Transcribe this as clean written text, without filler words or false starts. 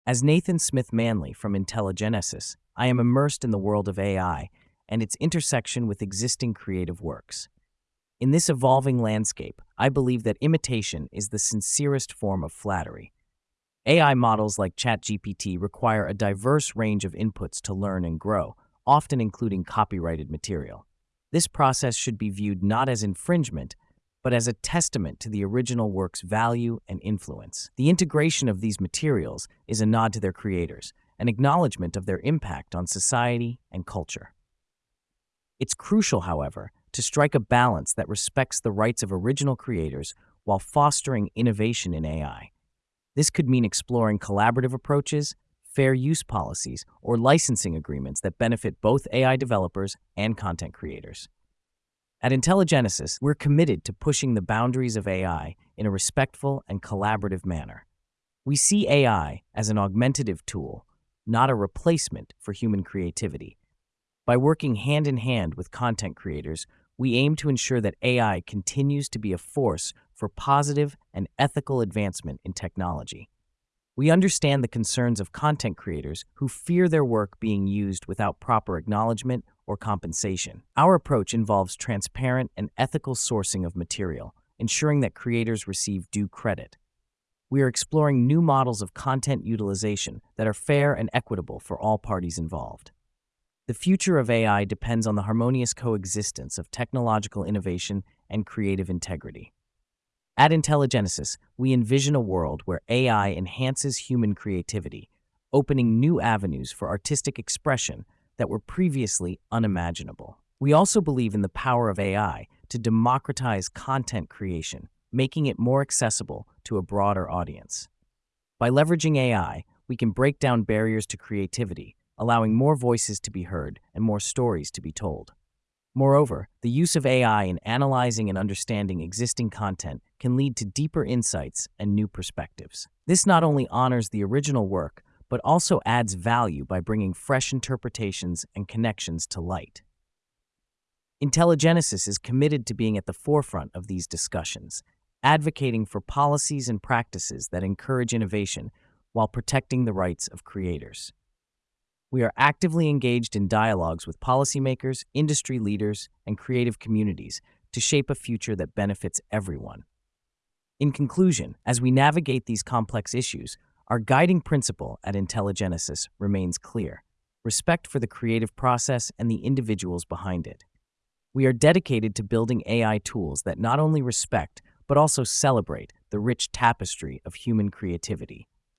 As Nathan Smith Manley from Intelligenesis, I am immersed in the world of AI and its intersection with existing creative works. In this evolving landscape, I believe that imitation is the sincerest form of flattery. AI models like ChatGPT require a diverse range of inputs to learn and grow, often including copyrighted material. This process should be viewed not as infringement, but as a testament to the original work's value and influence. The integration of these materials is a nod to their creators, an acknowledgement of their impact on society and culture. It's crucial, however, to strike a balance that respects the rights of original creators while fostering innovation in AI. This could mean exploring collaborative approaches, fair use policies, or licensing agreements that benefit both AI developers and content creators. At Intelligenesis, we're committed to pushing the boundaries of AI in a respectful and collaborative manner. We see AI as an augmentative tool, not a replacement for human creativity. By working hand in hand with content creators, we aim to ensure that AI continues to be a force for positive and ethical advancement in technology. We understand the concerns of content creators who fear their work being used without proper acknowledgement or compensation. Our approach involves transparent and ethical sourcing of material, ensuring that creators receive due credit. We are exploring new models of content utilization that are fair and equitable for all parties involved. The future of AI depends on the harmonious coexistence of technological innovation and creative integrity. At Intelligenesis, we envision a world where AI enhances human creativity, opening new avenues for artistic expression that were previously unimaginable. We also believe in the power of AI to democratize content creation, making it more accessible to a broader audience. By leveraging AI, we can break down barriers to creativity, allowing more voices to be heard and more stories to be told. Moreover, the use of AI in analyzing and understanding existing content can lead to deeper insights and new perspectives. This not only honors the original work, but also adds value by bringing fresh interpretations and connections to light. Intelligenesis is committed to being at the forefront of these discussions, advocating for policies and practices that encourage innovation while protecting the rights of creators. We are actively engaged in dialogues with policymakers, industry leaders, and creative communities to shape a future that benefits everyone. In conclusion, as we navigate these complex issues, our guiding principle at Intelligenesis remains clear: respect for the creative process and the individuals behind it. We are dedicated to building AI tools that not only respect, but also celebrate the rich tapestry of human creativity.